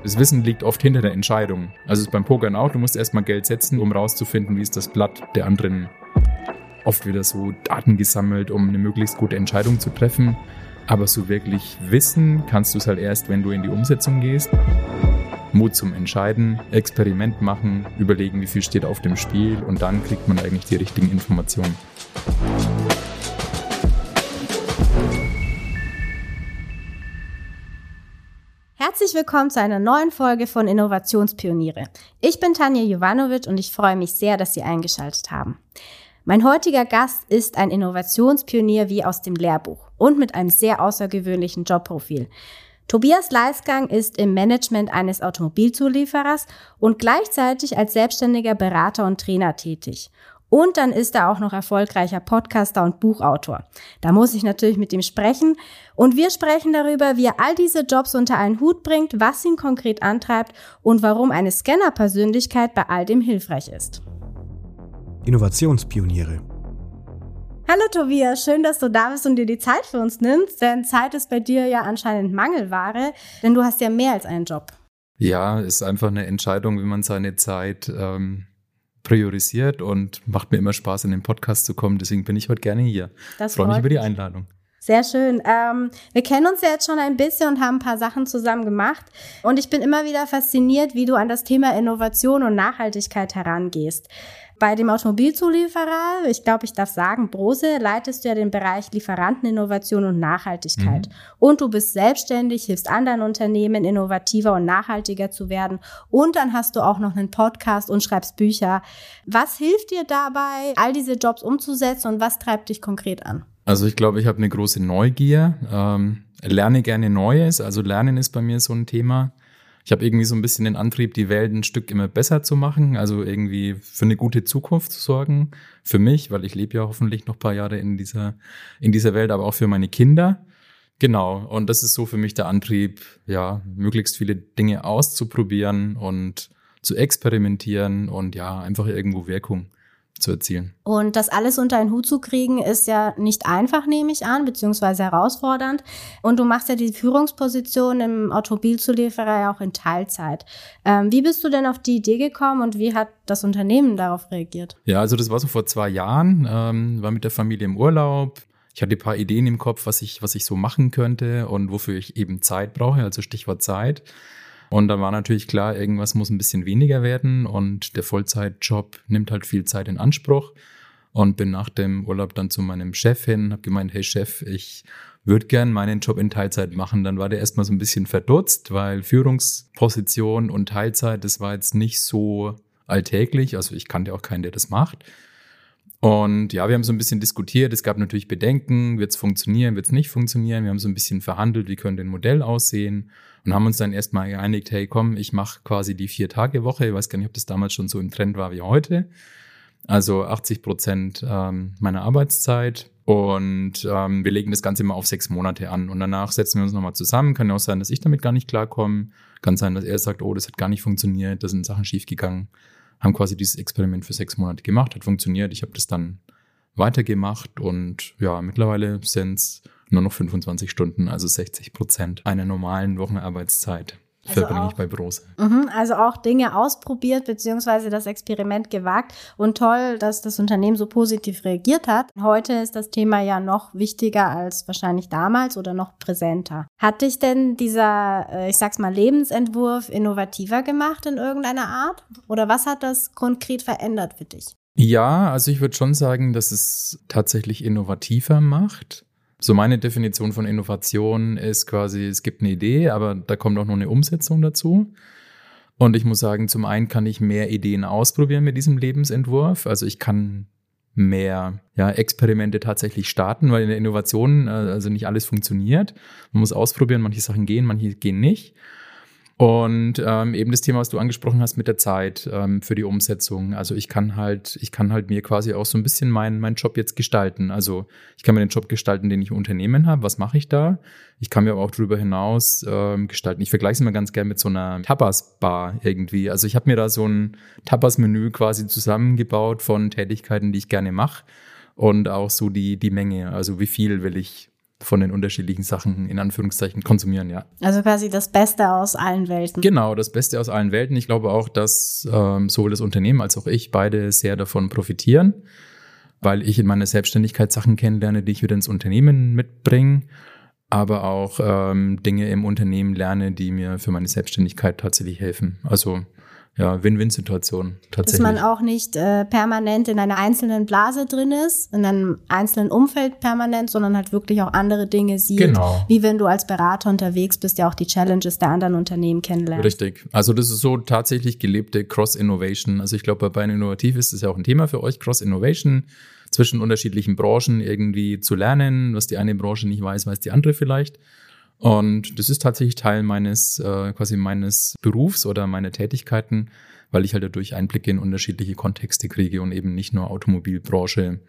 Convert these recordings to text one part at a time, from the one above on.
Das Wissen liegt oft hinter der Entscheidung. Also es ist beim Pokern auch, du musst erstmal Geld setzen, um rauszufinden, wie ist das Blatt der anderen. Oft wieder so Daten gesammelt, um eine möglichst gute Entscheidung zu treffen. Aber so wirklich wissen kannst du es halt erst, wenn du in die Umsetzung gehst. Mut zum Entscheiden, Experiment machen, überlegen, wie viel steht auf dem Spiel und dann kriegt man eigentlich die richtigen Informationen. Herzlich willkommen zu einer neuen Folge von Innovationspioniere. Ich bin Tanja Jovanovic und ich freue mich sehr, dass Sie eingeschaltet haben. Mein heutiger Gast ist ein Innovationspionier wie aus dem Lehrbuch und mit einem sehr außergewöhnlichen Jobprofil. Tobias Leisgang ist im Management eines Automobilzulieferers und gleichzeitig als selbstständiger Berater und Trainer tätig. Und dann ist er auch noch erfolgreicher Podcaster und Buchautor. Da muss ich natürlich mit ihm sprechen. Und wir sprechen darüber, wie er all diese Jobs unter einen Hut bringt, was ihn konkret antreibt und warum eine Scanner-Persönlichkeit bei all dem hilfreich ist. Innovationspioniere. Hallo Tobias, schön, dass du da bist und dir die Zeit für uns nimmst, denn Zeit ist bei dir ja anscheinend Mangelware, denn du hast ja mehr als einen Job. Ja, ist einfach eine Entscheidung, wie man seine Zeit priorisiert und macht mir immer Spaß, in den Podcast zu kommen, deswegen bin ich heute gerne hier. Ich freue mich über die Einladung. Sehr schön. Wir kennen uns ja jetzt schon ein bisschen und haben ein paar Sachen zusammen gemacht. Und ich bin immer wieder fasziniert, wie du an das Thema Innovation und Nachhaltigkeit herangehst. Bei dem Automobilzulieferer, ich glaube, ich darf sagen, Brose, leitest du ja den Bereich Lieferanteninnovation und Nachhaltigkeit. Und du bist selbstständig, hilfst anderen Unternehmen, innovativer und nachhaltiger zu werden. Und dann hast du auch noch einen Podcast und schreibst Bücher. Was hilft dir dabei, all diese Jobs umzusetzen und was treibt dich konkret an? Also ich glaube, ich habe eine große Neugier, lerne gerne Neues, also Lernen ist bei mir so ein Thema. Ich habe irgendwie so ein bisschen den Antrieb, die Welt ein Stück immer besser zu machen, also irgendwie für eine gute Zukunft zu sorgen, für mich, weil ich lebe ja hoffentlich noch ein paar Jahre in dieser Welt, aber auch für meine Kinder. Genau, und das ist so für mich der Antrieb, ja, möglichst viele Dinge auszuprobieren und zu experimentieren und ja, einfach irgendwo Wirkung zu erzielen. Und das alles unter einen Hut zu kriegen, ist ja nicht einfach, nehme ich an, beziehungsweise herausfordernd. Und du machst ja die Führungsposition im Automobilzulieferer ja auch in Teilzeit. Wie bist du denn auf die Idee gekommen und wie hat das Unternehmen darauf reagiert? Ja, also das war so vor 2 Jahren, war mit der Familie im Urlaub. Ich hatte ein paar Ideen im Kopf, was ich so machen könnte und wofür ich eben Zeit brauche, also Stichwort Zeit. Und dann war natürlich klar, irgendwas muss ein bisschen weniger werden und der Vollzeitjob nimmt halt viel Zeit in Anspruch und bin nach dem Urlaub dann zu meinem Chef hin, habe gemeint, hey Chef, ich würde gern meinen Job in Teilzeit machen. Dann war der erstmal so ein bisschen verdutzt, weil Führungsposition und Teilzeit, das war jetzt nicht so alltäglich, also ich kannte auch keinen, der das macht. Und ja, wir haben so ein bisschen diskutiert, es gab natürlich Bedenken, wird es funktionieren, wird es nicht funktionieren. Wir haben so ein bisschen verhandelt, wie könnte ein Modell aussehen und haben uns dann erstmal geeinigt, hey komm, ich mache quasi die 4-Tage-Woche. Ich weiß gar nicht, ob das damals schon so im Trend war wie heute. Also 80% meiner Arbeitszeit und wir legen das Ganze mal auf 6 Monate an und danach setzen wir uns nochmal zusammen. Kann ja auch sein, dass ich damit gar nicht klarkomme. Kann sein, dass er sagt, oh, das hat gar nicht funktioniert, da sind Sachen schiefgegangen. Haben quasi dieses Experiment für 6 Monate gemacht, hat funktioniert. Ich habe das dann weitergemacht und ja, mittlerweile sind es nur noch 25 Stunden, also 60% einer normalen Wochenarbeitszeit verbringe ich bei Brose. Also auch Dinge ausprobiert beziehungsweise das Experiment gewagt und toll, dass das Unternehmen so positiv reagiert hat. Heute ist das Thema ja noch wichtiger als wahrscheinlich damals oder noch präsenter. Hat dich denn dieser, ich sag's mal, Lebensentwurf innovativer gemacht in irgendeiner Art? Oder was hat das konkret verändert für dich? Ja, also ich würde schon sagen, dass es tatsächlich innovativer macht. So meine Definition von Innovation ist quasi, es gibt eine Idee, aber da kommt auch noch eine Umsetzung dazu. Und ich muss sagen, zum einen kann ich mehr Ideen ausprobieren mit diesem Lebensentwurf. Also ich kann mehr Experimente tatsächlich starten, weil in der Innovation also nicht alles funktioniert. Man muss ausprobieren, manche Sachen gehen, manche gehen nicht. Und eben das Thema, was du angesprochen hast mit der Zeit für die Umsetzung. Also ich kann halt mir quasi auch so ein bisschen meinen Job jetzt gestalten. Also ich kann mir den Job gestalten, den ich im Unternehmen habe. Was mache ich da? Ich kann mir aber auch darüber hinaus gestalten. Ich vergleiche es immer ganz gerne mit so einer Tapas-Bar irgendwie. Also ich habe mir da so ein Tapas-Menü quasi zusammengebaut von Tätigkeiten, die ich gerne mache und auch so die Menge. Also wie viel will ich von den unterschiedlichen Sachen in Anführungszeichen konsumieren, ja. Also quasi das Beste aus allen Welten. Genau, das Beste aus allen Welten. Ich glaube auch, dass sowohl das Unternehmen als auch ich beide sehr davon profitieren, weil ich in meiner Selbstständigkeit Sachen kennenlerne, die ich wieder ins Unternehmen mitbringe, aber auch Dinge im Unternehmen lerne, die mir für meine Selbstständigkeit tatsächlich helfen. Also ja, Win-Win-Situation tatsächlich. Dass man auch nicht permanent in einer einzelnen Blase drin ist, in einem einzelnen Umfeld permanent, sondern halt wirklich auch andere Dinge sieht. Genau. Wie wenn du als Berater unterwegs bist, ja auch die Challenges der anderen Unternehmen kennenlernst. Richtig. Also das ist so tatsächlich gelebte Cross-Innovation. Also ich glaube, bei Bayern Innovativ ist das ja auch ein Thema für euch, Cross-Innovation, zwischen unterschiedlichen Branchen irgendwie zu lernen. Was die eine Branche nicht weiß, weiß die andere vielleicht. Und das ist tatsächlich Teil meines Berufs oder meiner Tätigkeiten, weil ich halt dadurch Einblicke in unterschiedliche Kontexte kriege und eben nicht nur Automobilbranche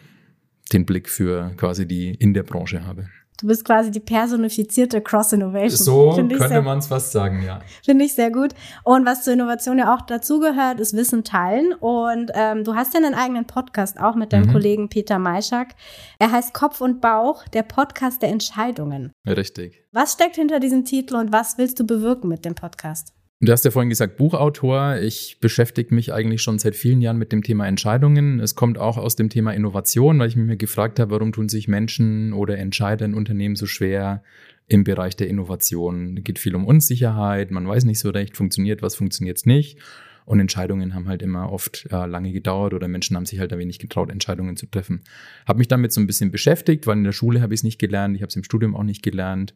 den Blick für quasi die in der Branche habe. Du bist quasi die personifizierte Cross-Innovation. So könnte man es fast sagen, ja. Finde ich sehr gut. Und was zur Innovation ja auch dazugehört, ist Wissen teilen. Und du hast ja einen eigenen Podcast auch mit deinem Kollegen Peter Maischak. Er heißt Kopf und Bauch, der Podcast der Entscheidungen. Richtig. Was steckt hinter diesem Titel und was willst du bewirken mit dem Podcast? Du hast ja vorhin gesagt, Buchautor. Ich beschäftige mich eigentlich schon seit vielen Jahren mit dem Thema Entscheidungen. Es kommt auch aus dem Thema Innovation, weil ich mir gefragt habe, warum tun sich Menschen oder Entscheider in Unternehmen so schwer im Bereich der Innovation. Es geht viel um Unsicherheit, man weiß nicht so recht, funktioniert was, funktioniert es nicht. Und Entscheidungen haben halt immer oft lange gedauert oder Menschen haben sich halt ein wenig getraut, Entscheidungen zu treffen. Habe mich damit so ein bisschen beschäftigt, weil in der Schule habe ich es nicht gelernt, ich habe es im Studium auch nicht gelernt.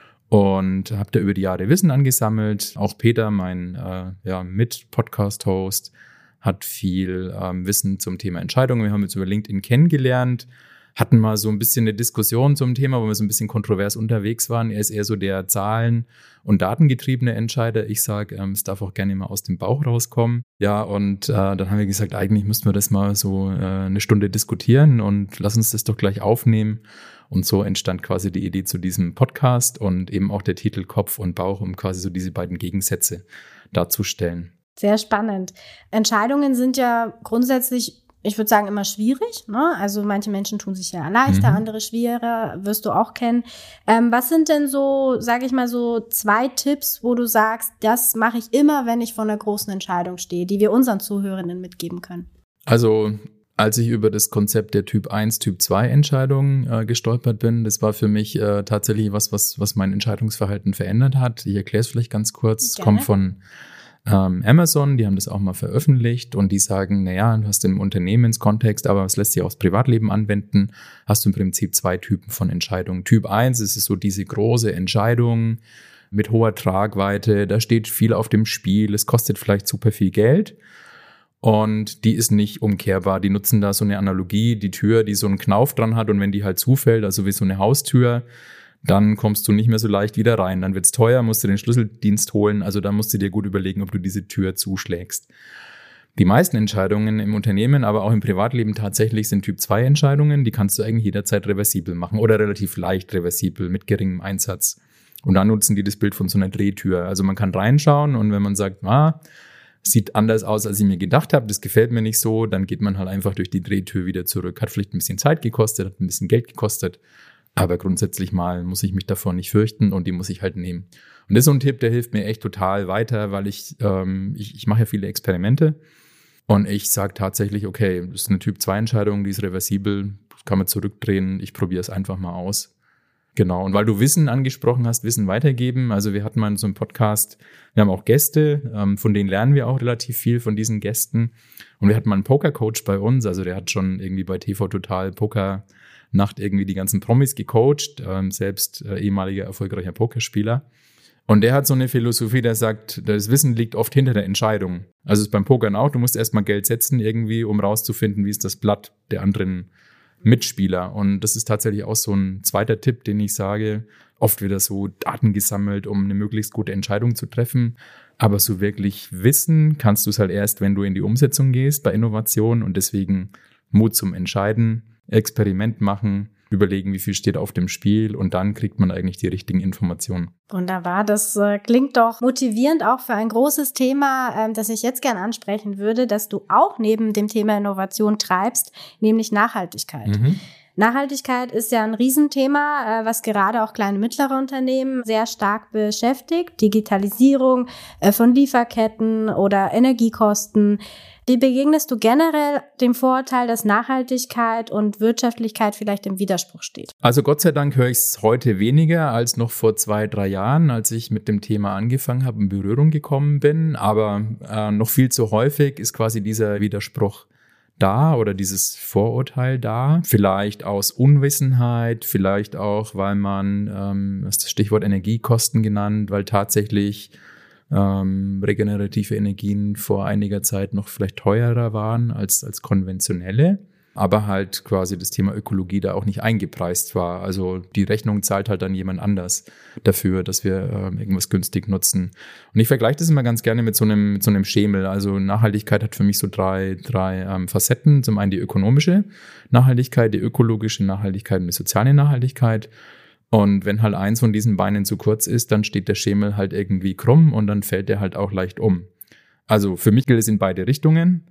Und habe da über die Jahre Wissen angesammelt. Auch Peter, mein Mit-Podcast-Host, hat viel Wissen zum Thema Entscheidungen. Wir haben uns über LinkedIn kennengelernt, hatten mal so ein bisschen eine Diskussion zum Thema, wo wir so ein bisschen kontrovers unterwegs waren. Er ist eher so der Zahlen- und datengetriebene Entscheider. Ich sage, es darf auch gerne mal aus dem Bauch rauskommen. Ja, und dann haben wir gesagt, eigentlich müssten wir das mal so eine Stunde diskutieren und lass uns das doch gleich aufnehmen. Und so entstand quasi die Idee zu diesem Podcast und eben auch der Titel Kopf und Bauch, um quasi so diese beiden Gegensätze darzustellen. Sehr spannend. Entscheidungen sind ja grundsätzlich, ich würde sagen, immer schwierig, ne? Also manche Menschen tun sich ja leichter, andere schwerer, wirst du auch kennen. Was sind denn so, sage ich mal so, 2 Tipps, wo du sagst, das mache ich immer, wenn ich vor einer großen Entscheidung stehe, die wir unseren Zuhörenden mitgeben können? Also als ich über das Konzept der Typ 1, Typ 2 Entscheidung gestolpert bin, das war für mich tatsächlich was mein Entscheidungsverhalten verändert hat. Ich erkläre es vielleicht ganz kurz. Es kommt von Amazon, die haben das auch mal veröffentlicht und die sagen, naja, du hast im Unternehmenskontext, aber es lässt sich auch aufs Privatleben anwenden, hast du im Prinzip 2 Typen von Entscheidungen. Typ 1 ist so diese große Entscheidung mit hoher Tragweite, da steht viel auf dem Spiel, es kostet vielleicht super viel Geld. Und die ist nicht umkehrbar. Die nutzen da so eine Analogie, die Tür, die so einen Knauf dran hat und wenn die halt zufällt, also wie so eine Haustür, dann kommst du nicht mehr so leicht wieder rein. Dann wird's teuer, musst du den Schlüsseldienst holen, also da musst du dir gut überlegen, ob du diese Tür zuschlägst. Die meisten Entscheidungen im Unternehmen, aber auch im Privatleben tatsächlich sind Typ-2-Entscheidungen, die kannst du eigentlich jederzeit reversibel machen oder relativ leicht reversibel mit geringem Einsatz. Und dann nutzen die das Bild von so einer Drehtür. Also man kann reinschauen und wenn man sagt, sieht anders aus, als ich mir gedacht habe, das gefällt mir nicht so, dann geht man halt einfach durch die Drehtür wieder zurück. Hat vielleicht ein bisschen Zeit gekostet, hat ein bisschen Geld gekostet, aber grundsätzlich mal muss ich mich davor nicht fürchten und die muss ich halt nehmen. Und das ist so ein Tipp, der hilft mir echt total weiter, weil ich mache ja viele Experimente und ich sage tatsächlich, okay, das ist eine Typ-2-Entscheidung, die ist reversibel, kann man zurückdrehen, ich probiere es einfach mal aus. Genau, und weil du Wissen angesprochen hast, Wissen weitergeben, also wir hatten mal in so einem Podcast, wir haben auch Gäste, von denen lernen wir auch relativ viel von diesen Gästen und wir hatten mal einen Pokercoach bei uns, also der hat schon irgendwie bei TV Total Pokernacht irgendwie die ganzen Promis gecoacht, selbst ehemaliger erfolgreicher Pokerspieler und der hat so eine Philosophie, der sagt, das Wissen liegt oft hinter der Entscheidung, also es ist beim Pokern auch, du musst erstmal Geld setzen irgendwie, um rauszufinden, wie ist das Blatt der anderen Mitspieler. Und das ist tatsächlich auch so ein zweiter Tipp, den ich sage, oft wieder so Daten gesammelt, um eine möglichst gute Entscheidung zu treffen. Aber so wirklich wissen kannst du es halt erst, wenn du in die Umsetzung gehst bei Innovation und deswegen Mut zum Entscheiden, Experiment machen, überlegen, wie viel steht auf dem Spiel und dann kriegt man eigentlich die richtigen Informationen. Wunderbar, das klingt doch motivierend auch für ein großes Thema, das ich jetzt gern ansprechen würde, dass du auch neben dem Thema Innovation treibst, nämlich Nachhaltigkeit. Nachhaltigkeit ist ja ein Riesenthema, was gerade auch kleine und mittlere Unternehmen sehr stark beschäftigt. Digitalisierung von Lieferketten oder Energiekosten. Wie begegnest du generell dem Vorurteil, dass Nachhaltigkeit und Wirtschaftlichkeit vielleicht im Widerspruch steht? Also Gott sei Dank höre ich es heute weniger als noch vor 2-3 Jahren, als ich mit dem Thema angefangen habe, in Berührung gekommen bin. Aber noch viel zu häufig ist quasi dieser Widerspruch da oder dieses Vorurteil da. Vielleicht aus Unwissenheit, vielleicht auch, weil man, das Stichwort Energiekosten genannt, weil tatsächlich regenerative Energien vor einiger Zeit noch vielleicht teurer waren als konventionelle, aber halt quasi das Thema Ökologie da auch nicht eingepreist war. Also die Rechnung zahlt halt dann jemand anders dafür, dass wir irgendwas günstig nutzen. Und ich vergleiche das immer ganz gerne mit so einem Schemel. Also Nachhaltigkeit hat für mich so drei Facetten. Zum einen die ökonomische Nachhaltigkeit, die ökologische Nachhaltigkeit und die soziale Nachhaltigkeit. Und wenn halt eins von diesen Beinen zu kurz ist, dann steht der Schemel halt irgendwie krumm und dann fällt der halt auch leicht um. Also für mich gilt es in beide Richtungen.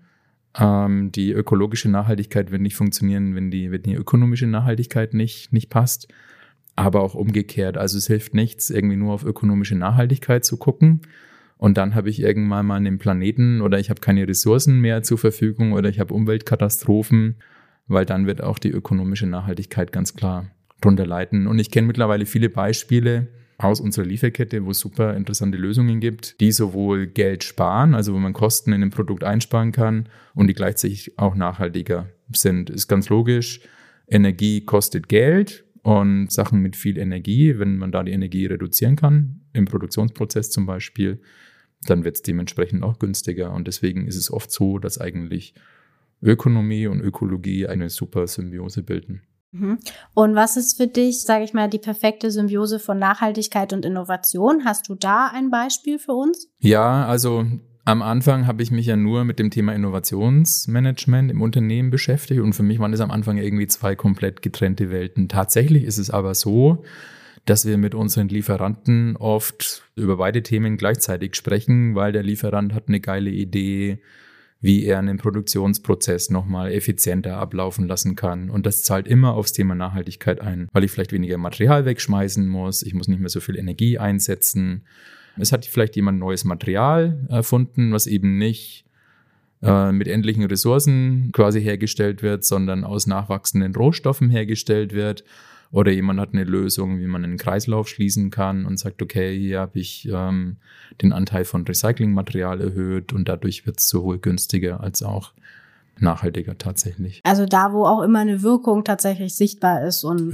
Die ökologische Nachhaltigkeit wird nicht funktionieren, wenn die ökonomische Nachhaltigkeit nicht passt. Aber auch umgekehrt. Also es hilft nichts, irgendwie nur auf ökonomische Nachhaltigkeit zu gucken. Und dann habe ich irgendwann mal einen Planeten oder ich habe keine Ressourcen mehr zur Verfügung oder ich habe Umweltkatastrophen, weil dann wird auch die ökonomische Nachhaltigkeit ganz klar drunter leiden. Und ich kenne mittlerweile viele Beispiele aus unserer Lieferkette, wo es super interessante Lösungen gibt, die sowohl Geld sparen, also wo man Kosten in einem Produkt einsparen kann und die gleichzeitig auch nachhaltiger sind. Ist ganz logisch, Energie kostet Geld und Sachen mit viel Energie, wenn man da die Energie reduzieren kann, im Produktionsprozess zum Beispiel, dann wird es dementsprechend auch günstiger. Und deswegen ist es oft so, dass eigentlich Ökonomie und Ökologie eine super Symbiose bilden. Und was ist für dich, sage ich mal, die perfekte Symbiose von Nachhaltigkeit und Innovation? Hast du da ein Beispiel für uns? Ja, also am Anfang habe ich mich ja nur mit dem Thema Innovationsmanagement im Unternehmen beschäftigt und für mich waren das am Anfang irgendwie zwei komplett getrennte Welten. Tatsächlich ist es aber so, dass wir mit unseren Lieferanten oft über beide Themen gleichzeitig sprechen, weil der Lieferant hat eine geile Idee, wie er einen Produktionsprozess nochmal effizienter ablaufen lassen kann. Und das zahlt immer aufs Thema Nachhaltigkeit ein, weil ich vielleicht weniger Material wegschmeißen muss, ich muss nicht mehr so viel Energie einsetzen. Es hat vielleicht jemand neues Material erfunden, was eben nicht mit endlichen Ressourcen quasi hergestellt wird, sondern aus nachwachsenden Rohstoffen hergestellt wird. Oder jemand hat eine Lösung, wie man einen Kreislauf schließen kann und sagt, okay, hier habe ich den Anteil von Recyclingmaterial erhöht und dadurch wird es sowohl günstiger als auch nachhaltiger tatsächlich. Also da, wo auch immer eine Wirkung tatsächlich sichtbar ist und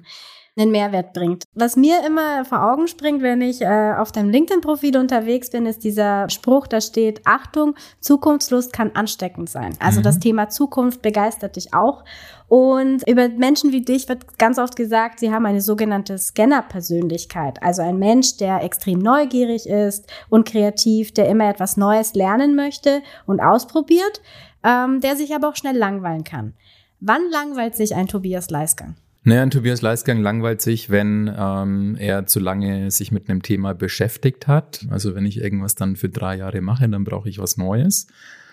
einen Mehrwert bringt. Was mir immer vor Augen springt, wenn ich auf deinem LinkedIn-Profil unterwegs bin, ist dieser Spruch, da steht, Achtung, Zukunftslust kann ansteckend sein. Also das Thema Zukunft begeistert dich auch. Und über Menschen wie dich wird ganz oft gesagt, sie haben eine sogenannte Scanner-Persönlichkeit. Also ein Mensch, der extrem neugierig ist und kreativ, der immer etwas Neues lernen möchte und ausprobiert, der sich aber auch schnell langweilen kann. Wann langweilt sich ein Tobias Leisgang? Naja, ein Tobias Leisgang langweilt sich, wenn er zu lange sich mit einem Thema beschäftigt hat. Also wenn ich irgendwas dann für 3 Jahre mache, dann brauche ich was Neues.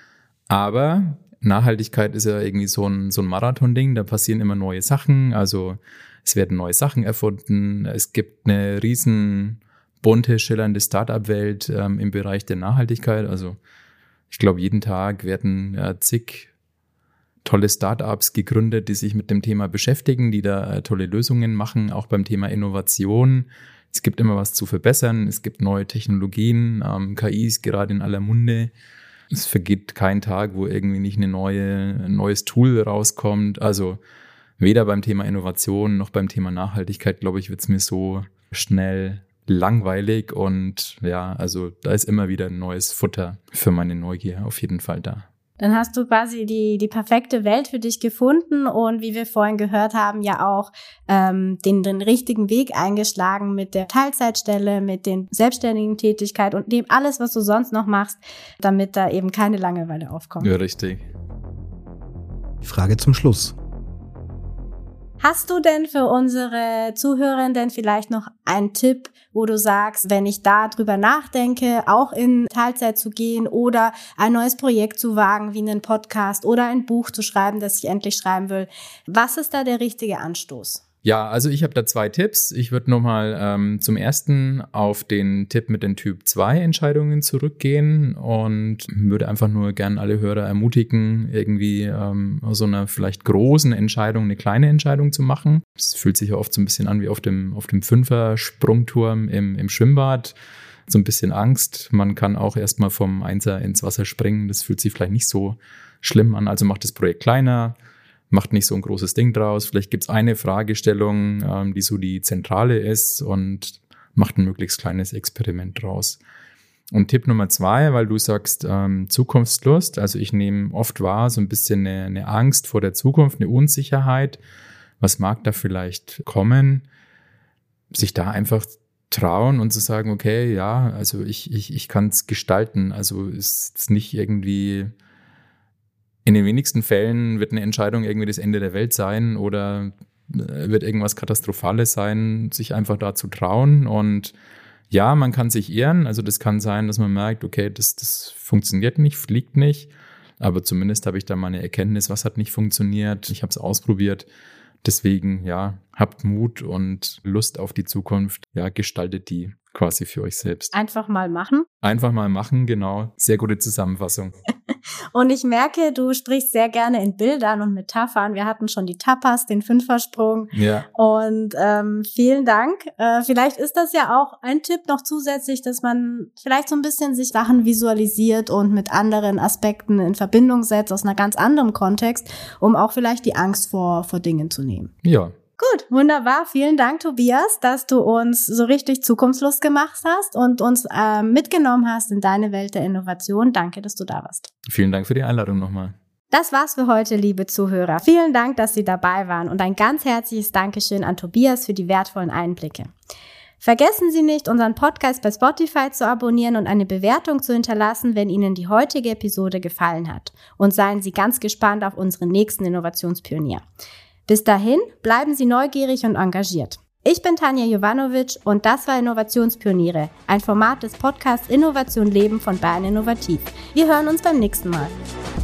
Aber Nachhaltigkeit ist ja irgendwie so ein Marathon-Ding, da passieren immer neue Sachen. Also es werden neue Sachen erfunden. Es gibt eine riesen bunte, schillernde Start-up-Welt im Bereich der Nachhaltigkeit. Also ich glaube, jeden Tag werden zig tolle Startups gegründet, die sich mit dem Thema beschäftigen, die da tolle Lösungen machen, auch beim Thema Innovation. Es gibt immer was zu verbessern, es gibt neue Technologien, KI ist gerade in aller Munde. Es vergeht kein Tag, wo irgendwie nicht ein neues Tool rauskommt. Also weder beim Thema Innovation noch beim Thema Nachhaltigkeit, glaube ich, wird es mir so schnell langweilig. Und ja, also da ist immer wieder ein neues Futter für meine Neugier auf jeden Fall da. Dann hast du quasi die perfekte Welt für dich gefunden und wie wir vorhin gehört haben, ja auch den richtigen Weg eingeschlagen mit der Teilzeitstelle, mit den selbstständigen Tätigkeit und dem alles, was du sonst noch machst, damit da eben keine Langeweile aufkommt. Ja, richtig. Die Frage zum Schluss. Hast du denn für unsere Zuhörenden vielleicht noch einen Tipp, wo du sagst, wenn ich da drüber nachdenke, auch in Teilzeit zu gehen oder ein neues Projekt zu wagen, wie einen Podcast oder ein Buch zu schreiben, das ich endlich schreiben will, was ist da der richtige Anstoß? Ja, also ich habe da 2 Tipps. Ich würde nochmal zum ersten auf den Tipp mit den Typ-2-Entscheidungen zurückgehen und würde einfach nur gern alle Hörer ermutigen, irgendwie aus so einer vielleicht großen Entscheidung eine kleine Entscheidung zu machen. Es fühlt sich ja oft so ein bisschen an wie auf dem 5er-Sprungturm im Schwimmbad. So ein bisschen Angst. Man kann auch erstmal vom 1er ins Wasser springen. Das fühlt sich vielleicht nicht so schlimm an. Also macht das Projekt kleiner. Macht nicht so ein großes Ding draus. Vielleicht gibt es eine Fragestellung, die so die zentrale ist und macht ein möglichst kleines Experiment draus. Und Tipp Nummer 2, weil du sagst Zukunftslust. Also ich nehme oft wahr so ein bisschen eine Angst vor der Zukunft, eine Unsicherheit. Was mag da vielleicht kommen? Sich da einfach trauen und zu sagen, okay, ja, also ich kann es gestalten. Also ist es nicht irgendwie... In den wenigsten Fällen wird eine Entscheidung irgendwie das Ende der Welt sein oder wird irgendwas Katastrophales sein, sich einfach da zu trauen. Und ja, man kann sich irren. Also das kann sein, dass man merkt, okay, das funktioniert nicht, fliegt nicht. Aber zumindest habe ich da mal eine Erkenntnis, was hat nicht funktioniert. Ich habe es ausprobiert. Deswegen, ja, habt Mut und Lust auf die Zukunft. Ja, gestaltet die quasi für euch selbst. Einfach mal machen. Einfach mal machen, genau. Sehr gute Zusammenfassung. Und ich merke, du sprichst sehr gerne in Bildern und Metaphern. Wir hatten schon die Tapas, den 5er-Sprung. Ja. Und vielen Dank. Vielleicht ist das ja auch ein Tipp noch zusätzlich, dass man vielleicht so ein bisschen sich Sachen visualisiert und mit anderen Aspekten in Verbindung setzt, aus einer ganz anderen Kontext, um auch vielleicht die Angst vor Dingen zu nehmen. Ja. Gut, wunderbar. Vielen Dank, Tobias, dass du uns so richtig Zukunftslust gemacht hast und uns mitgenommen hast in deine Welt der Innovation. Danke, dass du da warst. Vielen Dank für die Einladung nochmal. Das war's für heute, liebe Zuhörer. Vielen Dank, dass Sie dabei waren und ein ganz herzliches Dankeschön an Tobias für die wertvollen Einblicke. Vergessen Sie nicht, unseren Podcast bei Spotify zu abonnieren und eine Bewertung zu hinterlassen, wenn Ihnen die heutige Episode gefallen hat. Und seien Sie ganz gespannt auf unseren nächsten Innovationspionier. Bis dahin, bleiben Sie neugierig und engagiert. Ich bin Tanja Jovanovic und das war Innovationspioniere, ein Format des Podcasts Innovation Leben von Bayern Innovativ. Wir hören uns beim nächsten Mal.